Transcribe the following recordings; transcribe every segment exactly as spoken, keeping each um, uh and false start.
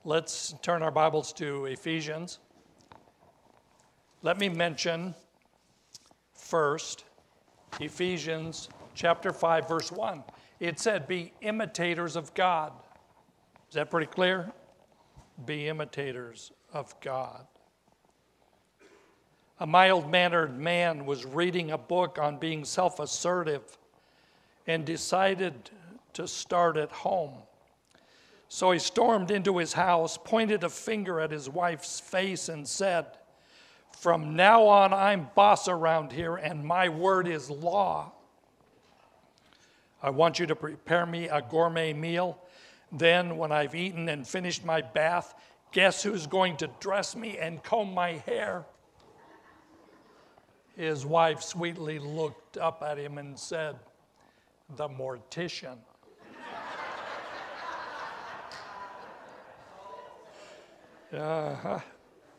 Let's turn our Bibles to Ephesians. Let me mention first Ephesians chapter five, verse one. It said, be imitators of God. Is that pretty clear? Be imitators of God. A mild-mannered man was reading a book on being self-assertive and decided to start at home. So he stormed into his house, pointed a finger at his wife's face, and said, from now on, I'm boss around here, and my word is law. I want you to prepare me a gourmet meal. Then, when I've eaten and finished my bath, guess who's going to dress me and comb my hair? His wife sweetly looked up at him and said, the mortician. Uh-huh.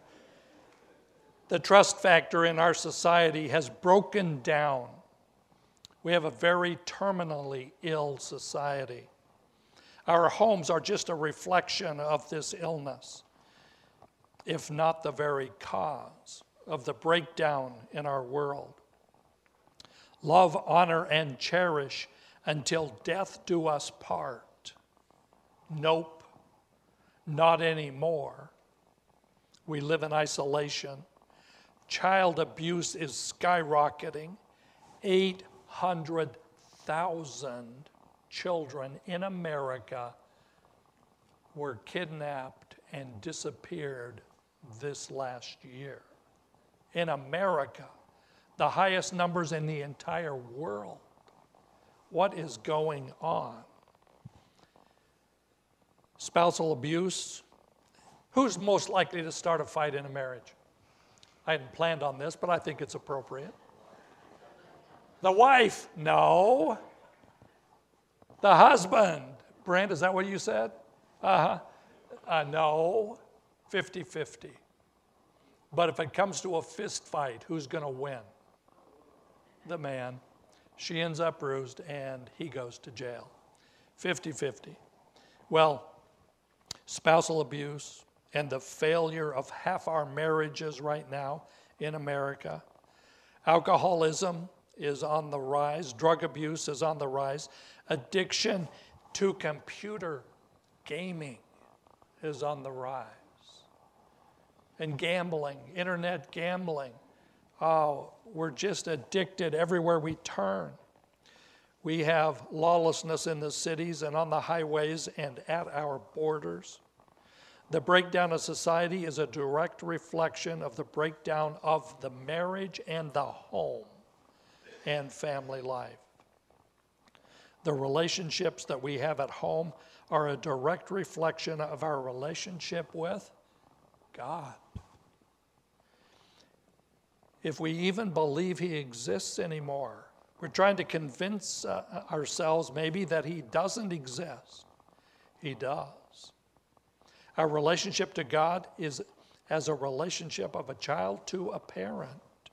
The trust factor in our society has broken down. We have a very terminally ill society. Our homes are just a reflection of this illness, if not the very cause of the breakdown in our world. Love, honor, and cherish until death do us part. Nope, not anymore. We live in isolation. Child abuse is skyrocketing. eight hundred thousand children in America were kidnapped and disappeared this last year. In America, the highest numbers in the entire world. What is going on? Spousal abuse. Who's most likely to start a fight in a marriage? I hadn't planned on this, but I think it's appropriate. The wife, no. The husband, Brent, is that what you said? Uh-huh. Uh, no, fifty-fifty. But if it comes to a fist fight, who's going to win? The man. She ends up bruised, and he goes to jail. fifty-fifty. Well, spousal abuse and the failure of half our marriages right now in America. Alcoholism is on the rise. Drug abuse is on the rise. Addiction to computer gaming is on the rise. And gambling, internet gambling. Oh, we're just addicted everywhere we turn. We have lawlessness in the cities and on the highways and at our borders. The breakdown of society is a direct reflection of the breakdown of the marriage and the home and family life. The relationships that we have at home are a direct reflection of our relationship with God. If we even believe He exists anymore, we're trying to convince uh, ourselves maybe that He doesn't exist. He does. Our relationship to God is as a relationship of a child to a parent.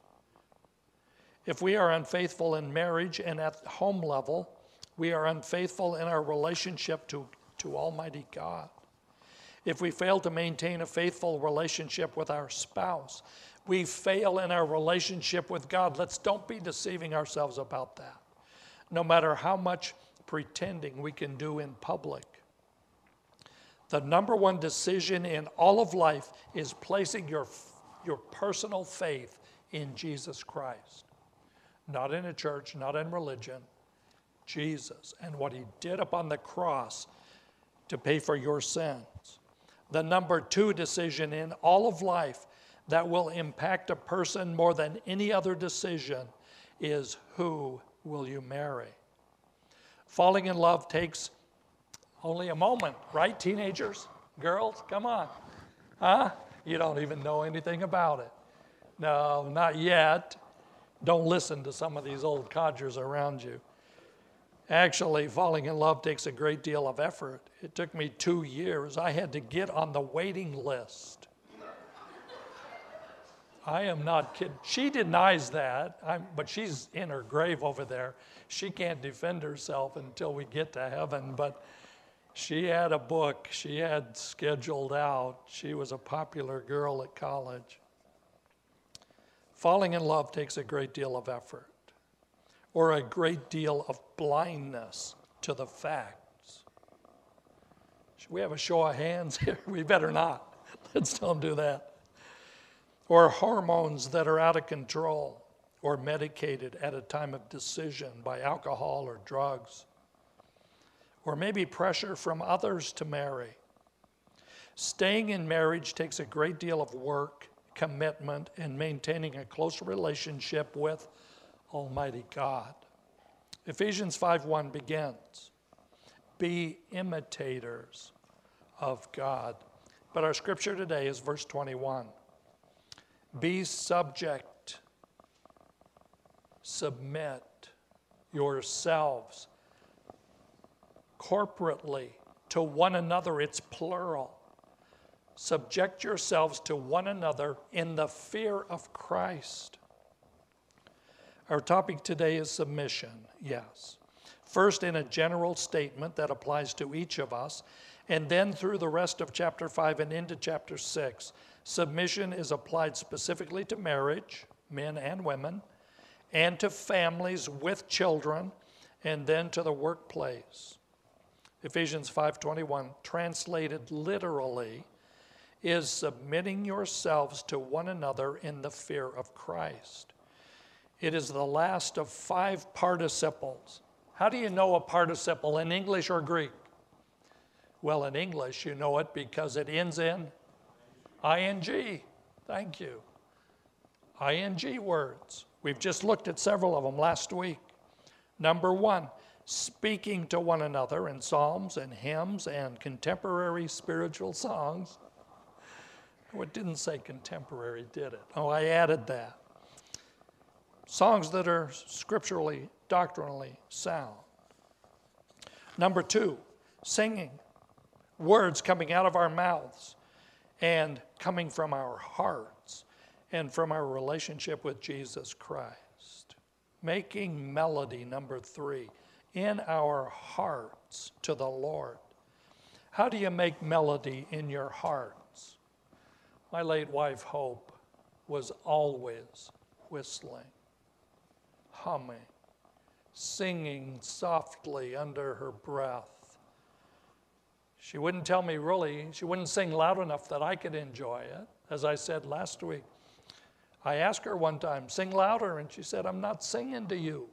If we are unfaithful in marriage and at home level, we are unfaithful in our relationship to, to Almighty God. If we fail to maintain a faithful relationship with our spouse, we fail in our relationship with God. Let's don't be deceiving ourselves about that. No matter how much pretending we can do in public. The number one decision in all of life is placing your, your personal faith in Jesus Christ. Not in a church, not in religion. Jesus and what He did upon the cross to pay for your sins. The number two decision in all of life that will impact a person more than any other decision is who will you marry? Falling in love takes only a moment, right, teenagers? Girls, come on. Huh? You don't even know anything about it. No, not yet. Don't listen to some of these old codgers around you. Actually, falling in love takes a great deal of effort. It took me two years. I had to get on the waiting list. I am not kidding. She denies that, I'm, but she's in her grave over there. She can't defend herself until we get to heaven. But She had a book she had scheduled out. She was a popular girl at college. Falling in love takes a great deal of effort, or a great deal of blindness to the facts. Should we have a show of hands here? We better not. Let's don't do that. Or hormones that are out of control, or medicated at a time of decision by alcohol or drugs. Or maybe pressure from others to marry. Staying in marriage takes a great deal of work, commitment, and maintaining a close relationship with Almighty God. Ephesians five one begins, be imitators of God. But our scripture today is verse twenty-one. Be subject, submit yourselves corporately to one another. It's plural. Subject yourselves to one another in the fear of Christ. Our topic today is submission, yes. First in a general statement that applies to each of us, and then through the rest of chapter five and into chapter six, submission is applied specifically to marriage, men and women, and to families with children, and then to the workplace. Ephesians five twenty-one, translated literally, is submitting yourselves to one another in the fear of Christ. It is the last of five participles. How do you know a participle in English or Greek? Well, in English, you know it because it ends in ing. Thank you. ing words. We've just looked at several of them last week. Number one, speaking to one another in psalms and hymns and contemporary spiritual songs. Oh, it didn't say contemporary, did it? Oh, I added that. Songs that are scripturally, doctrinally sound. Number two, singing. Words coming out of our mouths and coming from our hearts and from our relationship with Jesus Christ. Making melody, number three, in our hearts to the Lord. How do you make melody in your hearts? My late wife, Hope, was always whistling, humming, singing softly under her breath. She wouldn't tell me really, she wouldn't sing loud enough that I could enjoy it. As I said last week, I asked her one time, sing louder, and she said, I'm not singing to you.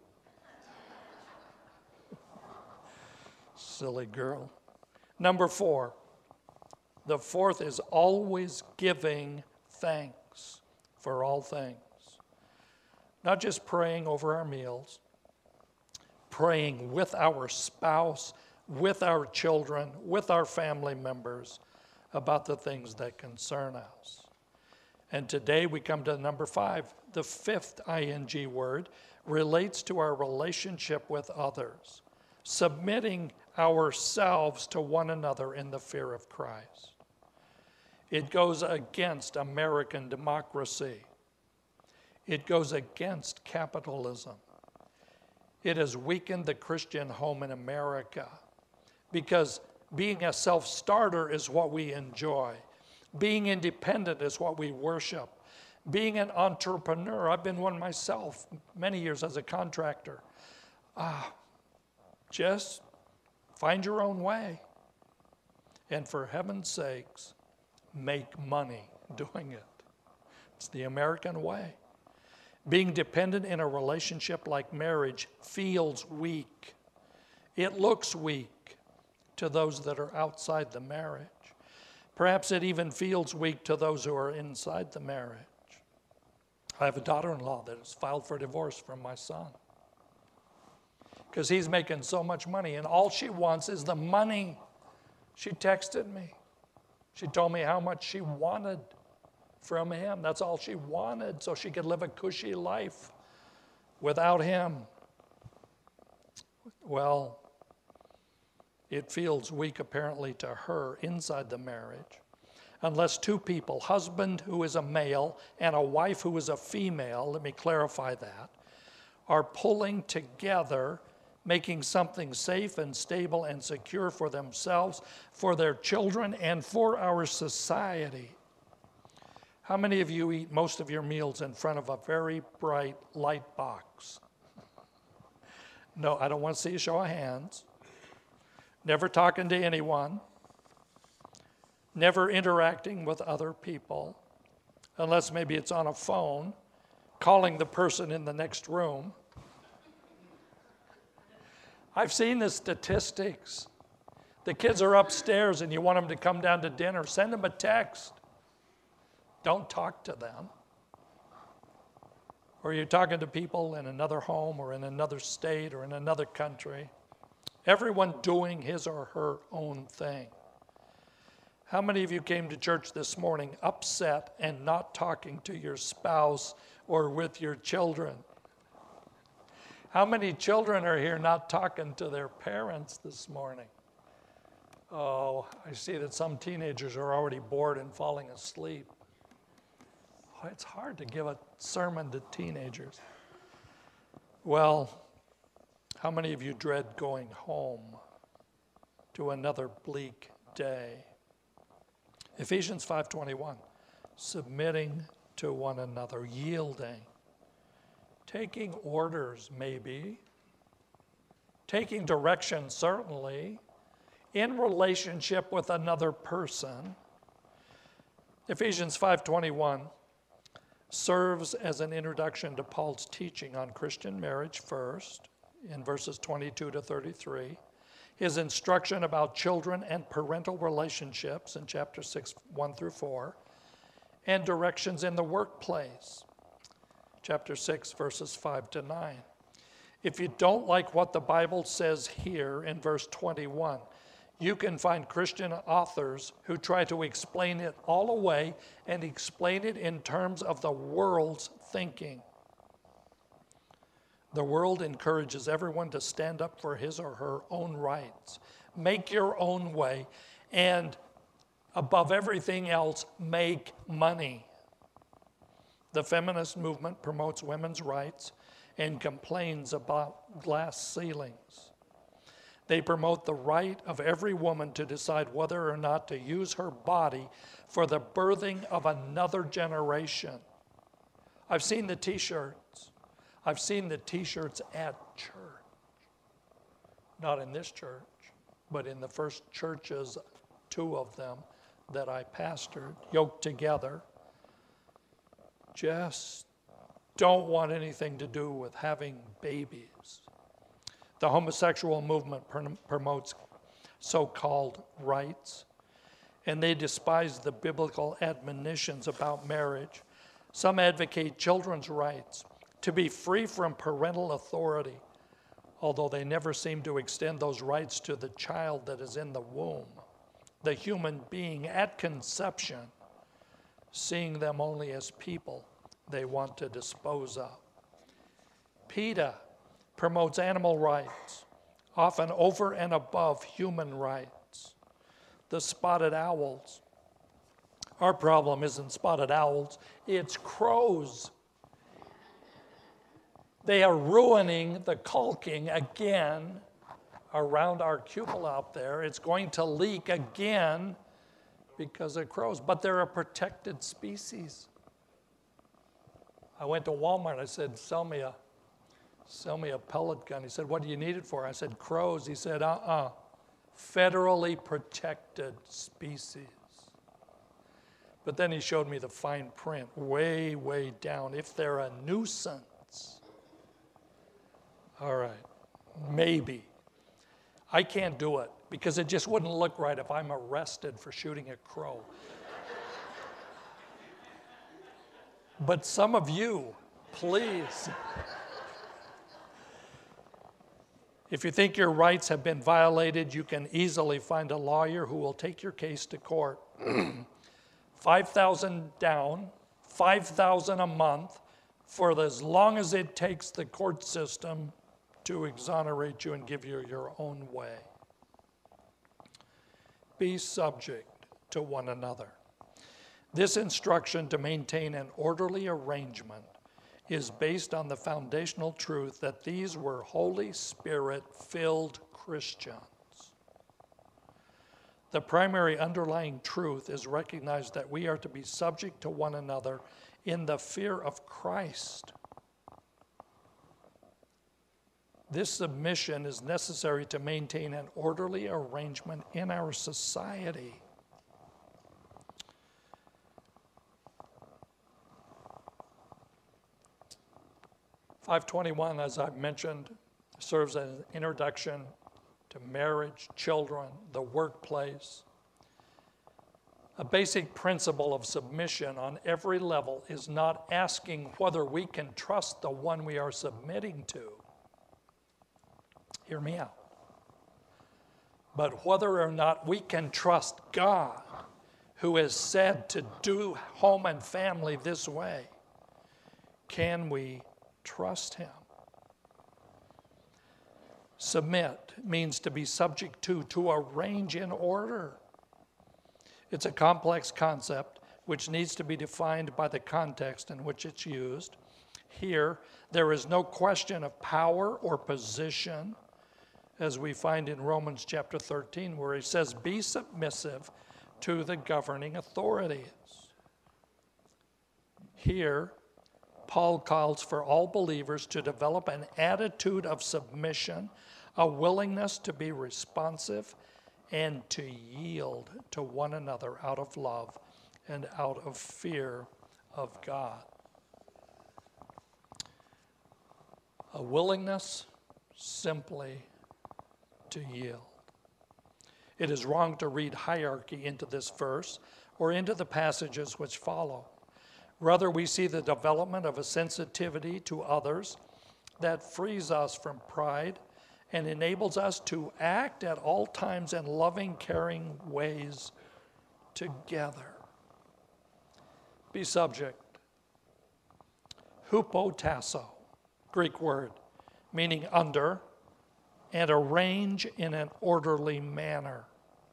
Silly girl. Number four, the fourth is always giving thanks for all things. Not just praying over our meals, praying with our spouse, with our children, with our family members about the things that concern us. And today we come to number five. The fifth ing word relates to our relationship with others, submitting ourselves to one another in the fear of Christ. It goes against American democracy. It goes against capitalism. It has weakened the Christian home in America because being a self-starter is what we enjoy. Being independent is what we worship. Being an entrepreneur, I've been one myself many years as a contractor. Ah, just find your own way. And for heaven's sakes, make money doing it. It's the American way. Being dependent in a relationship like marriage feels weak. It looks weak to those that are outside the marriage. Perhaps it even feels weak to those who are inside the marriage. I have a daughter-in-law that has filed for divorce from my son because he's making so much money, and all she wants is the money. She texted me. She told me how much she wanted from him. That's all she wanted, so she could live a cushy life without him. Well, it feels weak apparently to her inside the marriage unless two people, husband who is a male and a wife who is a female, let me clarify that, are pulling together making something safe and stable and secure for themselves, for their children, and for our society. How many of you eat most of your meals in front of a very bright light box? No, I don't want to see a show of hands. Never talking to anyone. Never interacting with other people, unless maybe it's on a phone, calling the person in the next room. I've seen the statistics. The kids are upstairs and you want them to come down to dinner. Send them a text. Don't talk to them. Or you're talking to people in another home or in another state or in another country. Everyone doing his or her own thing. How many of you came to church this morning upset and not talking to your spouse or with your children? How many children are here not talking to their parents this morning? Oh, I see that some teenagers are already bored and falling asleep. Oh, it's hard to give a sermon to teenagers. Well, how many of you dread going home to another bleak day? Ephesians five twenty-one, submitting to one another, yielding, taking orders maybe, taking direction certainly, in relationship with another person. Ephesians five twenty-one serves as an introduction to Paul's teaching on Christian marriage first, in verses twenty-two to thirty-three. His instruction about children and parental relationships in chapter six, one through four, and directions in the workplace, chapter six, verses five to nine. If you don't like what the Bible says here in verse twenty-one, you can find Christian authors who try to explain it all away and explain it in terms of the world's thinking. The world encourages everyone to stand up for his or her own rights, make your own way, and above everything else, make money. The feminist movement promotes women's rights and complains about glass ceilings. They promote the right of every woman to decide whether or not to use her body for the birthing of another generation. I've seen the t-shirts. I've seen the t-shirts at church. Not in this church, but in the first churches, two of them that I pastored, yoked together. Just don't want anything to do with having babies. The homosexual movement pr- promotes so-called rights, and they despise the biblical admonitions about marriage. Some advocate children's rights to be free from parental authority, although they never seem to extend those rights to the child that is in the womb, the human being at conception, seeing them only as people they want to dispose of. PETA promotes animal rights, often over and above human rights. The spotted owls. Our problem isn't spotted owls, it's crows. They are ruining the caulking again around our cupola out there. It's going to leak again because of crows, but they're a protected species. I went to Walmart, I said, sell me a, sell me a pellet gun. He said, what do you need it for? I said, crows. He said, uh-uh, federally protected species. But then he showed me the fine print, way, way down. If they're a nuisance, all right, maybe. I can't do it because it just wouldn't look right if I'm arrested for shooting a crow. But some of you, please. If you think your rights have been violated, you can easily find a lawyer who will take your case to court. five thousand dollars down, five thousand dollars a month, for as long as it takes the court system to exonerate you and give you your own way. Be subject to one another. This instruction to maintain an orderly arrangement is based on the foundational truth that these were Holy Spirit-filled Christians. The primary underlying truth is recognized that we are to be subject to one another in the fear of Christ. This submission is necessary to maintain an orderly arrangement in our society. five twenty-one, as I've mentioned, serves as an introduction to marriage, children, the workplace. A basic principle of submission on every level is not asking whether we can trust the one we are submitting to. Hear me out. But whether or not we can trust God, who is said to do home and family this way. Can we trust him? Submit means to be subject to, to arrange in order. It's a complex concept which needs to be defined by the context in which it's used. Here, there is no question of power or position, as we find in Romans chapter thirteen, where he says, be submissive to the governing authorities. Here, Paul calls for all believers to develop an attitude of submission, a willingness to be responsive, and to yield to one another out of love and out of fear of God. A willingness simply to yield. It is wrong to read hierarchy into this verse or into the passages which follow. Rather, we see the development of a sensitivity to others that frees us from pride and enables us to act at all times in loving, caring ways together. Be subject. Hupotasso, Greek word, meaning under, and arrange in an orderly manner.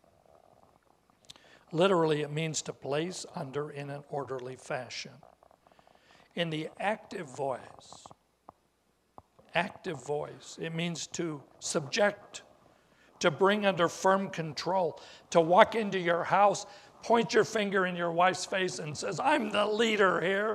Literally, it means to place under in an orderly fashion. In the active voice, active voice, it means to subject, to bring under firm control, to walk into your house, point your finger in your wife's face and says, I'm the leader here.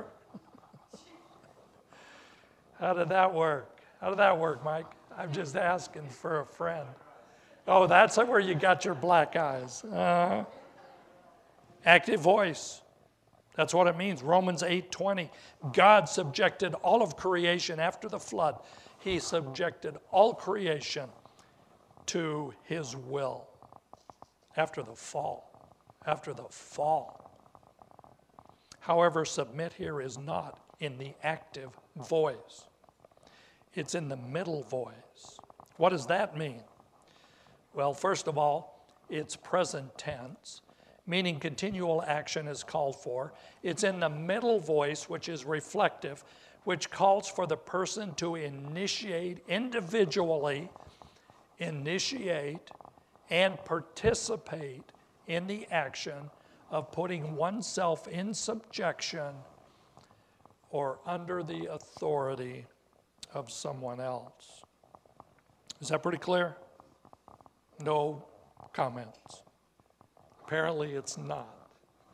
How did that work? How did that work, Mike? I'm just asking for a friend. Oh, that's where you got your black eyes. Uh, active voice. That's what it means. Romans eight twenty. God subjected all of creation after the flood. He subjected all creation to his will after the fall. After the fall. However, submit here is not in the active voice. It's in the middle voice. What does that mean? Well, first of all, it's present tense, meaning continual action is called for. It's in the middle voice, which is reflective, which calls for the person to initiate individually, initiate and participate in the action of putting oneself in subjection or under the authority of someone else. Is that pretty clear? No comments. Apparently it's not.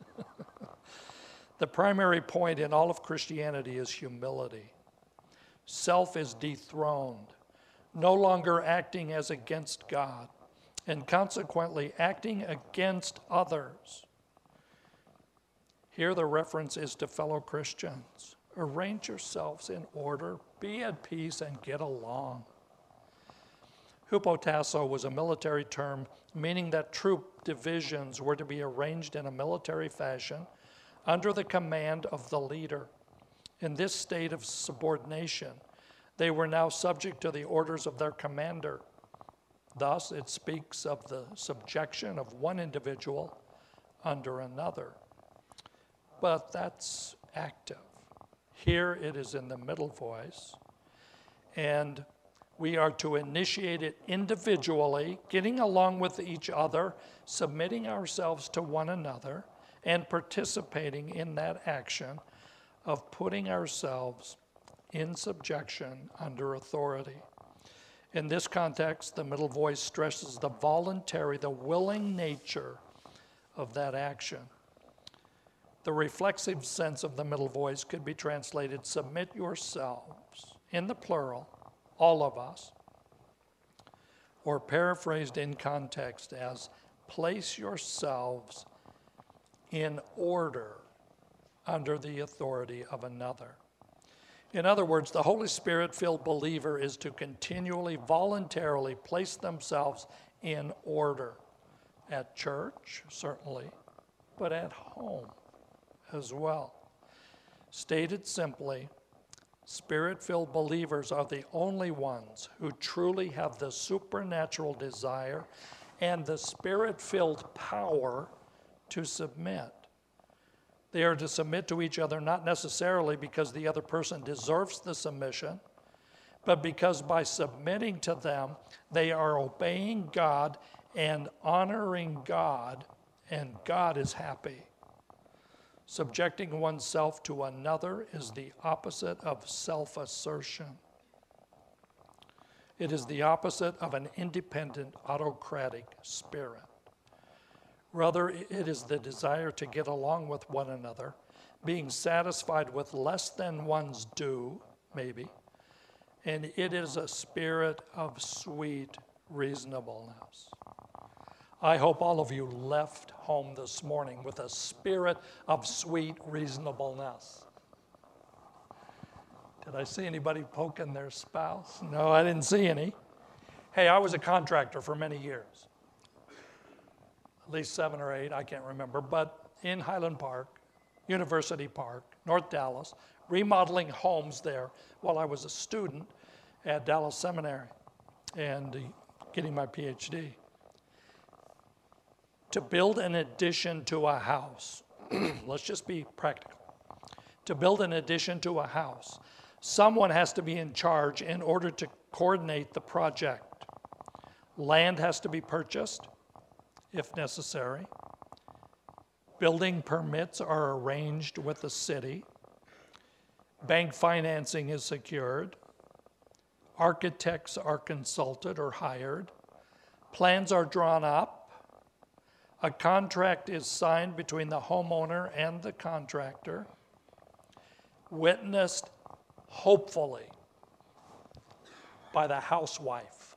The primary point in all of Christianity is humility. Self is dethroned, no longer acting as against God, and consequently acting against others. Here the reference is to fellow Christians. Arrange yourselves in order, be at peace, and get along. Hupotasso was a military term meaning that troop divisions were to be arranged in a military fashion under the command of the leader. In this state of subordination, they were now subject to the orders of their commander. Thus, it speaks of the subjection of one individual under another. But that's active. Here it is in the middle voice, and we are to initiate it individually, getting along with each other, submitting ourselves to one another, and participating in that action of putting ourselves in subjection under authority. In this context, the middle voice stresses the voluntary, the willing nature of that action. The reflexive sense of the middle voice could be translated, submit yourselves, in the plural, all of us, or paraphrased in context as, place yourselves in order under the authority of another. In other words, the Holy Spirit-filled believer is to continually, voluntarily place themselves in order. At church, certainly, but at home as well. Stated simply, Spirit-filled believers are the only ones who truly have the supernatural desire and the Spirit-filled power to submit. They are to submit to each other not necessarily because the other person deserves the submission, but because by submitting to them, they are obeying God and honoring God, and God is happy. Subjecting oneself to another is the opposite of self-assertion. It is the opposite of an independent, autocratic spirit. Rather, it is the desire to get along with one another, being satisfied with less than one's due, maybe, and it is a spirit of sweet reasonableness. I hope all of you left home this morning with a spirit of sweet reasonableness. Did I see anybody poking their spouse? No, I didn't see any. Hey, I was a contractor for many years. At least seven or eight, I can't remember, but in Highland Park, University Park, North Dallas, remodeling homes there while I was a student at Dallas Seminary and getting my P H D. To build an addition to a house, let's just be practical. To build an addition to a house, someone has to be in charge in order to coordinate the project. Land has to be purchased, if necessary. Building permits are arranged with the city. Bank financing is secured. Architects are consulted or hired. Plans are drawn up. A contract is signed between the homeowner and the contractor, witnessed, hopefully, by the housewife.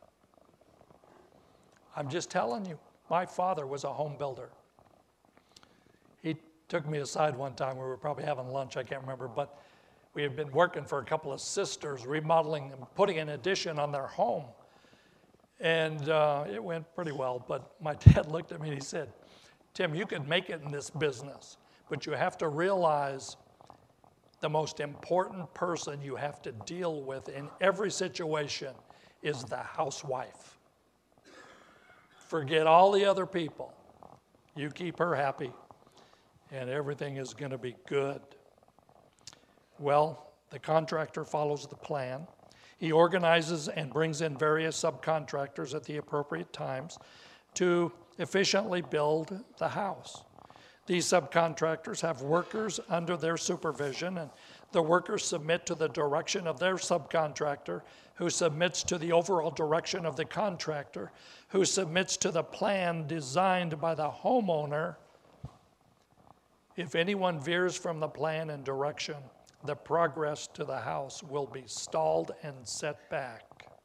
I'm just telling you, my father was a home builder. He took me aside one time, we were probably having lunch, I can't remember, but we had been working for a couple of sisters, remodeling and putting an addition on their home. And uh, it went pretty well, but my dad looked at me and he said, Tim, you could make it in this business, but you have to realize the most important person you have to deal with in every situation is the housewife. Forget all the other people. You keep her happy, and everything is going to be good. Well, the contractor follows the plan. He organizes and brings in various subcontractors at the appropriate times to efficiently build the house. These subcontractors have workers under their supervision, and the workers submit to the direction of their subcontractor, who submits to the overall direction of the contractor, who submits to the plan designed by the homeowner. If anyone veers from the plan and direction, the progress to the house will be stalled and set back.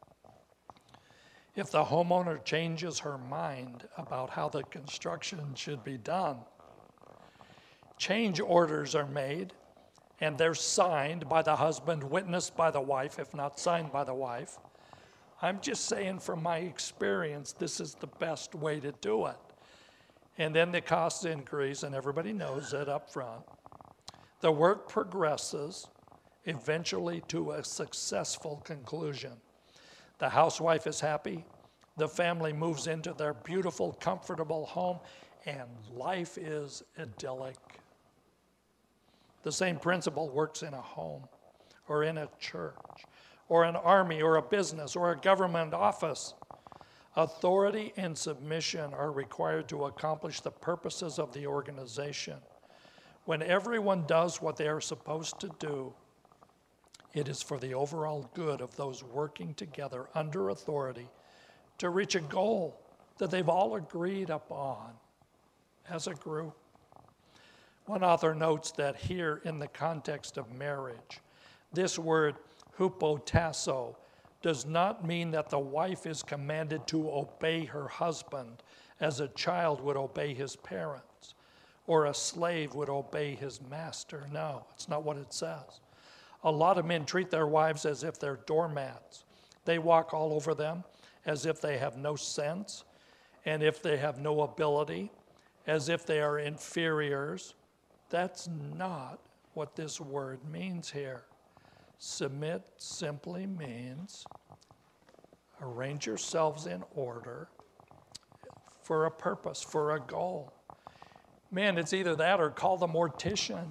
If the homeowner changes her mind about how the construction should be done, change orders are made, and they're signed by the husband, witnessed by the wife, if not signed by the wife. I'm just saying from my experience, this is the best way to do it. And then the costs increase, and everybody knows it up front. The work progresses eventually to a successful conclusion. The housewife is happy. The family moves into their beautiful, comfortable home, and life is idyllic. The same principle works in a home, or in a church, or an army, or a business, or a government office. Authority and submission are required to accomplish the purposes of the organization. When everyone does what they are supposed to do, It is for the overall good of those working together under authority to reach a goal that they've all agreed upon as a group. One author notes that here in the context of marriage, this word hupotasso does not mean that the wife is commanded to obey her husband as a child would obey his parents or a slave would obey his master. No, it's not what it says. A lot of men treat their wives as if they're doormats. They walk all over them as if they have no sense and if they have no ability, as if they are inferiors. That's not what this word means here. Submit simply means arrange yourselves in order for a purpose, for a goal. Man, it's either that or call the mortician.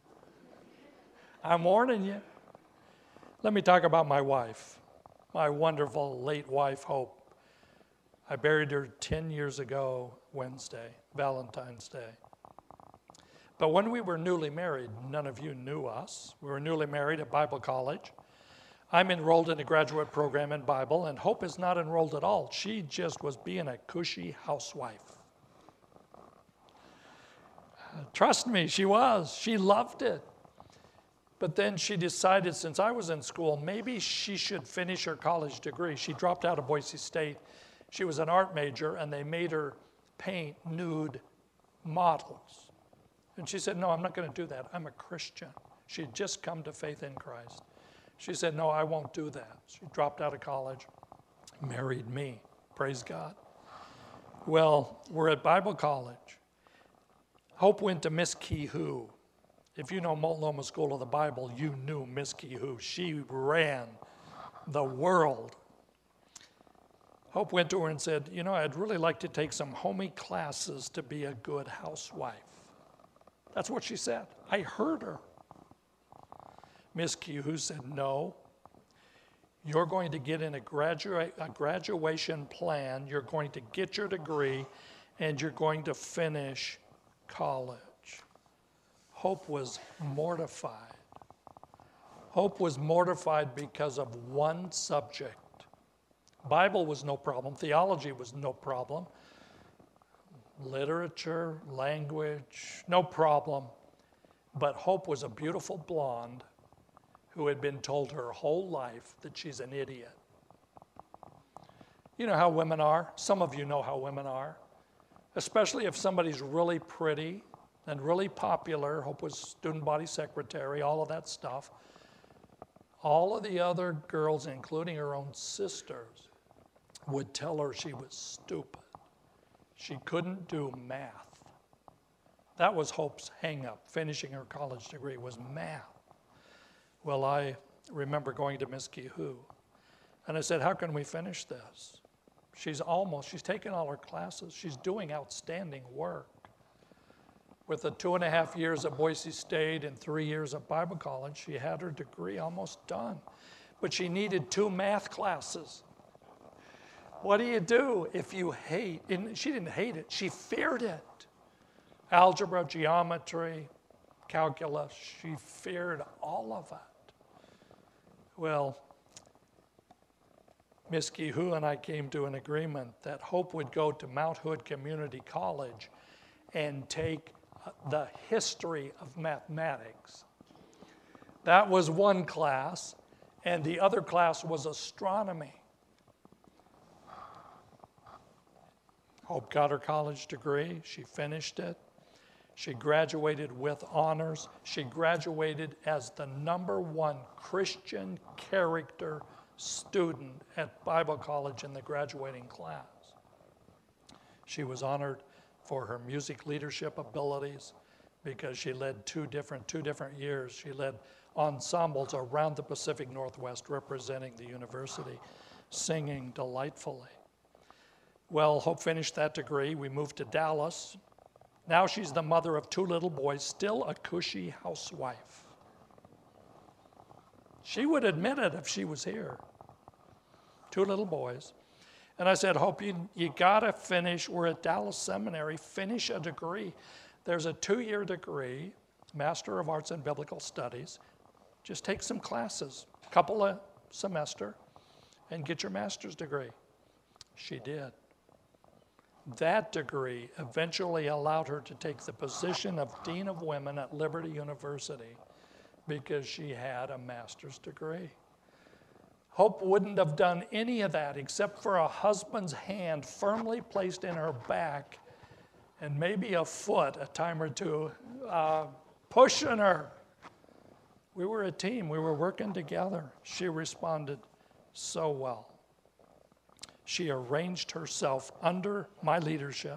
I'm warning you. Let me talk about my wife, my wonderful late wife, Hope. I buried her ten years ago Wednesday, Valentine's Day. But when we were newly married, none of you knew us. We were newly married at Bible college. I'm enrolled in a graduate program in Bible, and Hope is not enrolled at all. She just was being a cushy housewife. Uh, trust me, she was. She loved it. But then she decided, since I was in school, maybe she should finish her college degree. She dropped out of Boise State. She was an art major, and they made her paint nude models. And she said, no, I'm not going to do that. I'm a Christian. She had just come to faith in Christ. She said, no, I won't do that. She dropped out of college, married me. Praise God. Well, we're at Bible college. Hope went to Miss Kehoe. If you know Multnomah School of the Bible, you knew Miss Kehoe. She ran the world. Hope went to her and said, you know, I'd really like to take some homey classes to be a good housewife. That's what she said. I heard her. Miss Kehoe said, no, you're going to get in a, gradua- a graduation plan, you're going to get your degree, and you're going to finish college. Hope was mortified. Hope was mortified because of one subject. Bible was no problem. Theology was no problem. Literature, language, no problem. But Hope was a beautiful blonde who had been told her whole life that she's an idiot. You know how women are? Some of you know how women are. Especially if somebody's really pretty and really popular. Hope was student body secretary, all of that stuff. All of the other girls, including her own sisters, would tell her she was stupid. She couldn't do math. That was Hope's hang-up, finishing her college degree, was math. Well, I remember going to Miss Kehoe, and I said, how can we finish this? She's almost, she's taken all her classes. She's doing outstanding work. With the two and a half years at Boise State and three years at Bible college, she had her degree almost done. But she needed two math classes. What do you do if you hate, and she didn't hate it, she feared it. Algebra, geometry, calculus, she feared all of it. Well, Miss Kehoe and I came to an agreement that Hope would go to Mount Hood Community College and take the history of mathematics. That was one class, and the other class was astronomy. Hope got her college degree. She finished it. She graduated with honors. She graduated as the number one Christian character student at Bible college in the graduating class. She was honored for her music leadership abilities because she led two different, two different years. She led ensembles around the Pacific Northwest representing the university, singing delightfully. Well, Hope finished that degree. We moved to Dallas. Now she's the mother of two little boys, still a cushy housewife. She would admit it if she was here. Two little boys. And I said, Hope, you, you gotta finish, we're at Dallas Seminary, finish a degree. There's a two-year degree, Master of Arts in Biblical Studies. Just take some classes, couple of semester and get your master's degree. She did. That degree eventually allowed her to take the position of Dean of Women at Liberty University because she had a master's degree. Hope wouldn't have done any of that except for a husband's hand firmly placed in her back and maybe a foot a time or two uh, pushing her. We were a team. We were working together. She responded so well. She arranged herself under my leadership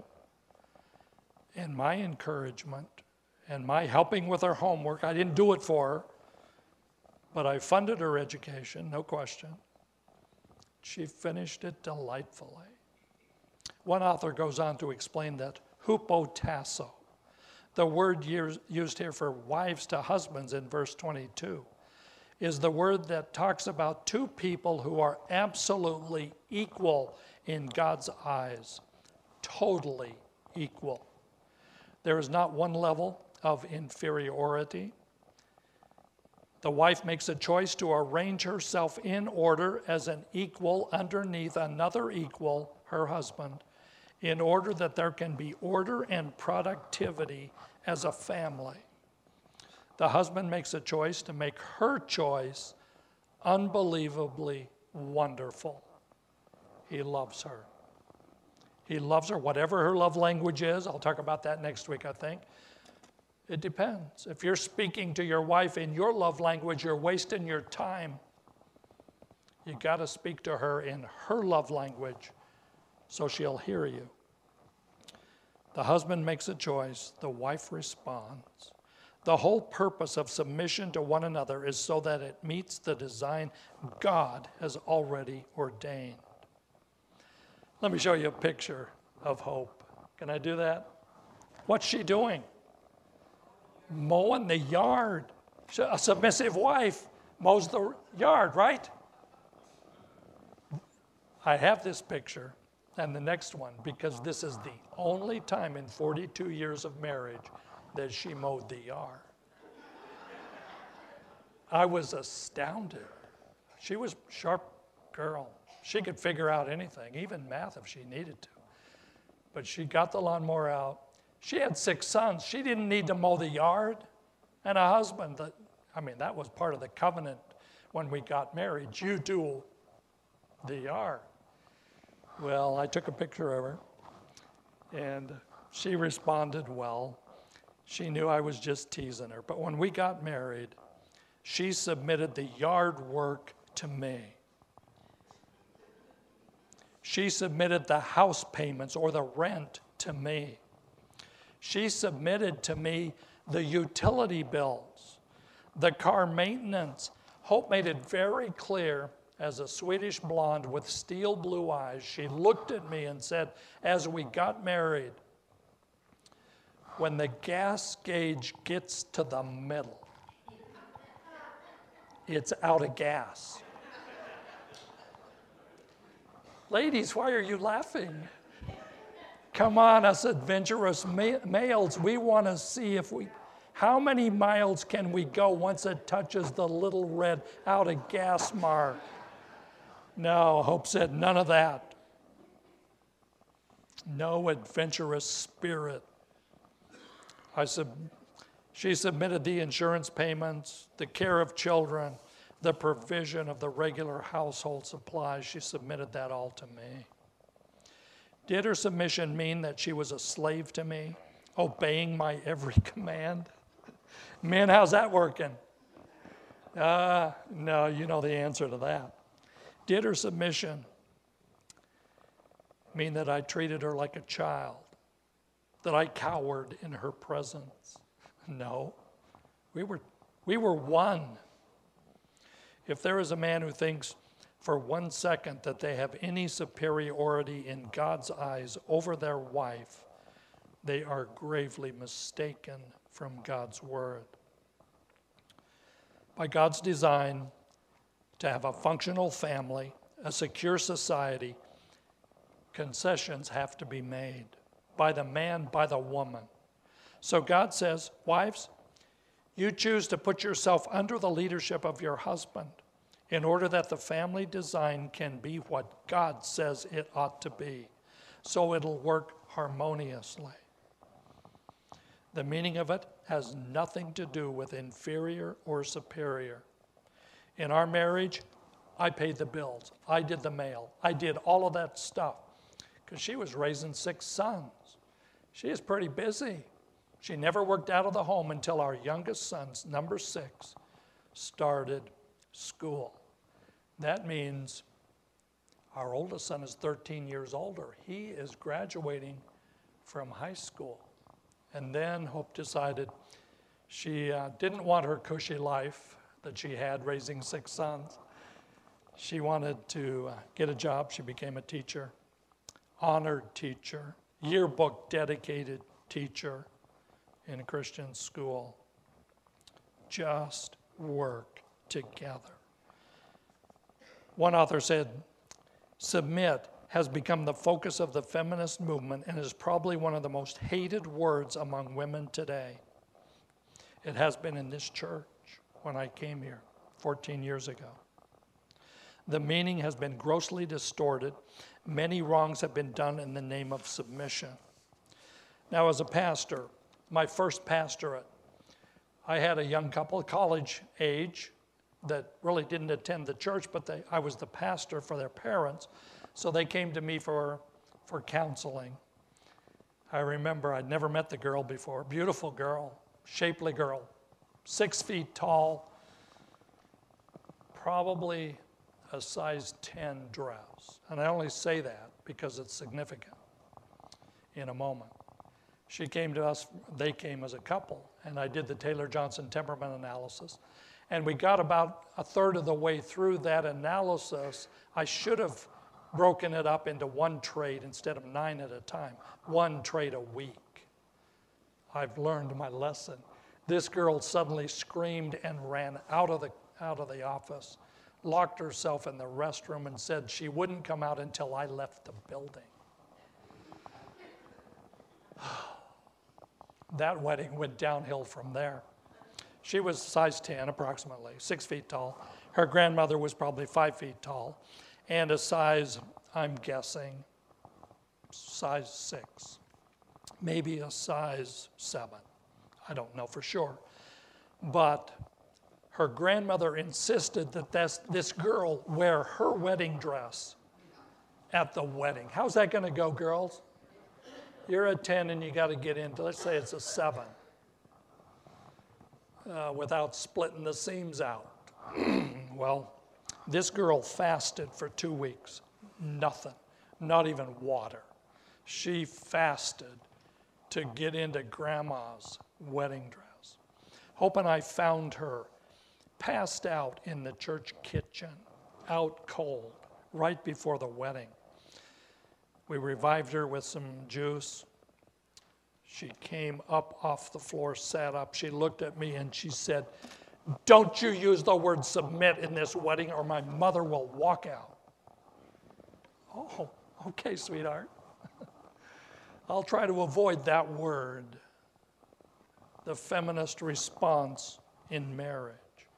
and my encouragement and my helping with her homework. I didn't do it for her, but I funded her education, no question. She finished it delightfully. One author goes on to explain that hupotasso, the word used here for wives to husbands in verse twenty-two, is the word that talks about two people who are absolutely equal in God's eyes, totally equal. There is not one level of inferiority. The wife makes a choice to arrange herself in order as an equal underneath another equal, her husband, in order that there can be order and productivity as a family. The husband makes a choice to make her choice unbelievably wonderful. He loves her. He loves her, whatever her love language is. I'll talk about that next week, I think. It depends. If you're speaking to your wife in your love language, you're wasting your time. You got to speak to her in her love language so she'll hear you. The husband makes a choice. The wife responds. The whole purpose of submission to one another is so that it meets the design God has already ordained. Let me show you a picture of Hope. Can I do that? What's she doing? Mowing the yard. A submissive wife mows the yard, right? I have this picture and the next one because this is the only time in forty-two years of marriage that she mowed the yard. I was astounded. She was a sharp girl. She could figure out anything, even math if she needed to. But she got the lawnmower out. She had six sons. She didn't need to mow the yard. And a husband, that, I mean, that was part of the covenant when we got married. You do the yard. Well, I took a picture of her, and she responded well. She knew I was just teasing her. But when we got married, she submitted the yard work to me. She submitted the house payments or the rent to me. She submitted to me the utility bills, the car maintenance. Hope made it very clear, as a Swedish blonde with steel blue eyes, she looked at me and said, as we got married, when the gas gauge gets to the middle, it's out of gas. Ladies, why are you laughing? Come on, us adventurous ma- males, we want to see if we, how many miles can we go once it touches the little red out of gas mark? No, Hope said none of that. No adventurous spirit. I sub- she submitted the insurance payments, the care of children, the provision of the regular household supplies. She submitted that all to me. Did her submission mean that she was a slave to me, obeying my every command? Men, how's that working? Uh, no, you know the answer to that. Did her submission mean that I treated her like a child, that I cowered in her presence? No, we were, we were one. If there is a man who thinks for one second that they have any superiority in God's eyes over their wife, they are gravely mistaken from God's word. By God's design to have a functional family, a secure society, concessions have to be made by the man, by the woman. So God says, wives, you choose to put yourself under the leadership of your husband. in order that the family design can be what God says it ought to be, so it'll work harmoniously. The meaning of it has nothing to do with inferior or superior. In our marriage, I paid the bills. I did the mail. I did all of that stuff because she was raising six sons. She is pretty busy. She never worked out of the home until our youngest son's, number six, started school. That means our oldest son is thirteen years older. He is graduating from high school. And then Hope decided she uh, didn't want her cushy life that she had raising six sons. She wanted to uh, get a job. She became a teacher, honored teacher, yearbook dedicated teacher in a Christian school. Just work together. One author said, submit has become the focus of the feminist movement and is probably one of the most hated words among women today. It has been in this church when I came here fourteen years ago. The meaning has been grossly distorted. Many wrongs have been done in the name of submission. Now, as a pastor, my first pastorate, I had a young couple, college age, that really didn't attend the church, but they, I was the pastor for their parents, so they came to me for, for counseling. I remember I'd never met the girl before. Beautiful girl, shapely girl, six feet tall, probably a size ten dress. And I only say that because it's significant in a moment. She came to us, they came as a couple, and I did the Taylor-Johnson temperament analysis. And we got about a third of the way through that analysis. I should have broken it up into one trait instead of nine at a time, one trait a week. I've learned my lesson. This girl suddenly screamed and ran out of the, out of the office, locked herself in the restroom, and said she wouldn't come out until I left the building. That wedding went downhill from there. She was size ten, approximately, six feet tall. Her grandmother was probably five feet tall, and a size, I'm guessing, size six, maybe a size seven. I don't know for sure. But her grandmother insisted that this, this girl wear her wedding dress at the wedding. How's that going to go, girls? You're a ten and you got to get into, let's say it's a seven, uh, without splitting the seams out. Well, this girl fasted for two weeks. Nothing, not even water. She fasted to get into grandma's wedding dress. Hope and I found her passed out in the church kitchen, out cold, right before the wedding. We revived her with some juice. She came up off the floor, sat up. She looked at me and she said, "Don't you use the word submit in this wedding or my mother will walk out." Oh, okay, sweetheart. I'll try to avoid that word. The feminist response in marriage.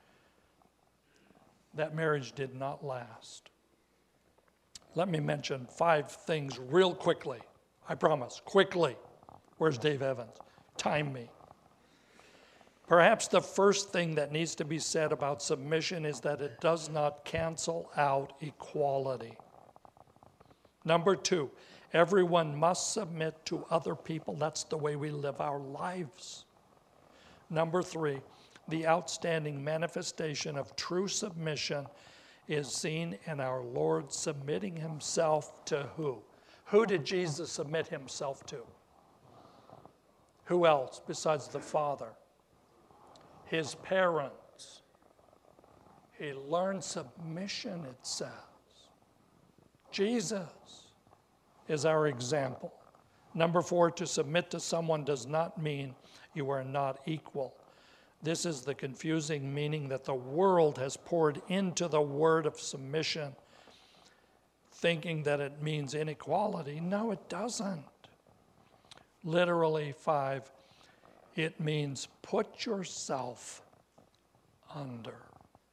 That marriage did not last. Let me mention five things real quickly. I promise, quickly. Where's Dave Evans? Time me. Perhaps the first thing that needs to be said about submission is that it does not cancel out equality. Number two, everyone must submit to other people. That's the way we live our lives. Number three, the outstanding manifestation of true submission is seen in our Lord submitting himself to who? Who did Jesus submit himself to? Who else besides the Father? His parents. He learned submission, it says. Jesus is our example. Number four, to submit to someone does not mean you are not equal. This is the confusing meaning that the world has poured into the word of submission, thinking that it means inequality. No, it doesn't. Literally, five, it means put yourself under.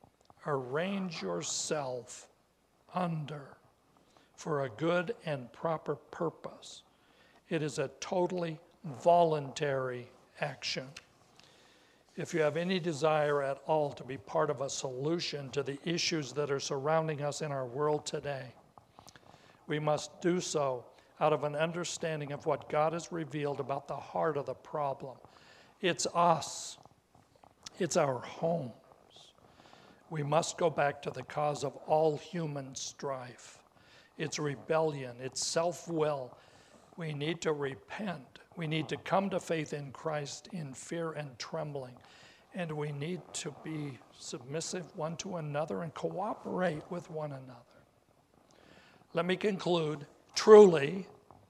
arrange yourself under for a good and proper purpose. It is a totally voluntary action. If you have any desire at all to be part of a solution to the issues that are surrounding us in our world today, we must do so out of an understanding of what God has revealed about the heart of the problem. It's us. It's our homes. We must go back to the cause of all human strife. It's rebellion. It's self-will. We need to repent. We need to come to faith in Christ in fear and trembling. And we need to be submissive one to another and cooperate with one another. Let me conclude. Truly,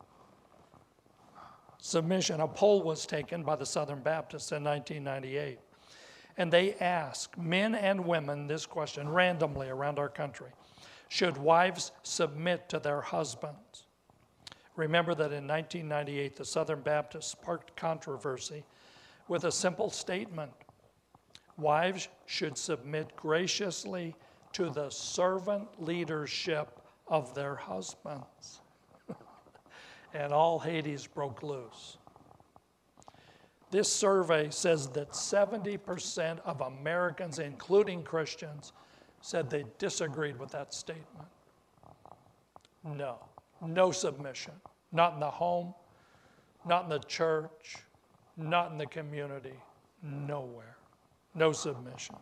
submission. A poll was taken by the Southern Baptists in nineteen ninety-eight. And they asked men and women this question randomly around our country. Should wives submit to their husbands? Remember that in nineteen ninety-eight, the Southern Baptists sparked controversy with a simple statement. Wives should submit graciously to the servant leadership of their husbands. And all Hades broke loose. This survey says that seventy percent of Americans, including Christians, said they disagreed with that statement. No, no submission. Not in the home, not in the church, not in the community, nowhere. No submission.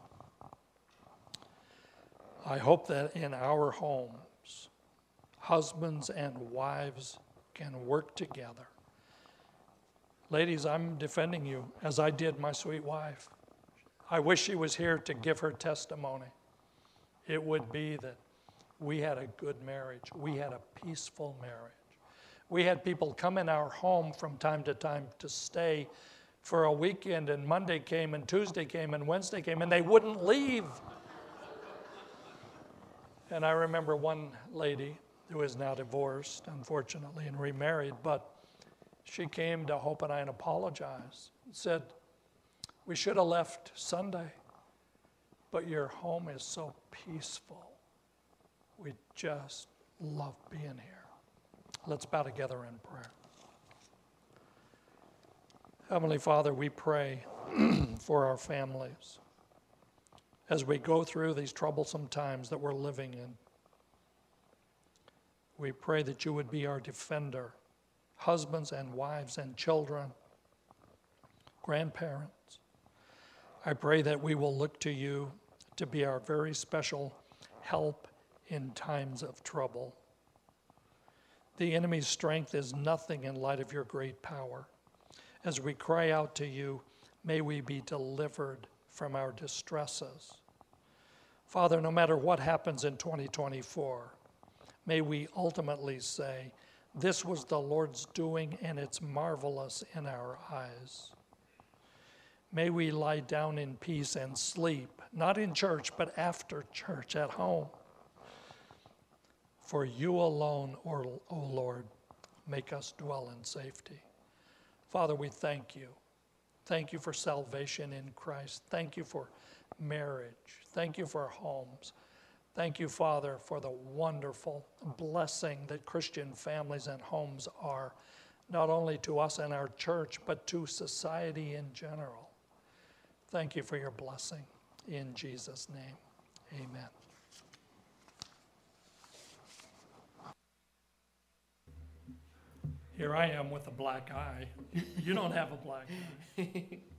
I hope that in our homes, husbands and wives can work together. Ladies, I'm defending you as I did my sweet wife. I wish she was here to give her testimony. It would be that we had a good marriage. We had a peaceful marriage. We had people come in our home from time to time to stay for a weekend, and Monday came, and Tuesday came, and Wednesday came, and they wouldn't leave. And I remember one lady who is now divorced, unfortunately, and remarried, but she came to Hope and I and apologized. Said, we should have left Sunday, but your home is so peaceful. We just love being here. Let's bow together in prayer. Heavenly Father, we pray for our families as we go through these troublesome times that we're living in. We pray that you would be our defender, husbands and wives and children, grandparents. I pray that we will look to you to be our very special help in times of trouble. The enemy's strength is nothing in light of your great power. As we cry out to you, may we be delivered from our distresses. Father, no matter what happens in twenty twenty-four, may we ultimately say, this was the Lord's doing, and it's marvelous in our eyes. May we lie down in peace and sleep, not in church, but after church, at home. For you alone, O Lord, make us dwell in safety. Father, we thank you. Thank you for salvation in Christ. Thank you for marriage. Thank you for homes. Thank you, Father, for the wonderful blessing that Christian families and homes are, not only to us and our church, but to society in general. Thank you for your blessing. In Jesus' name, amen. Here I am with a black eye. You don't have a black eye.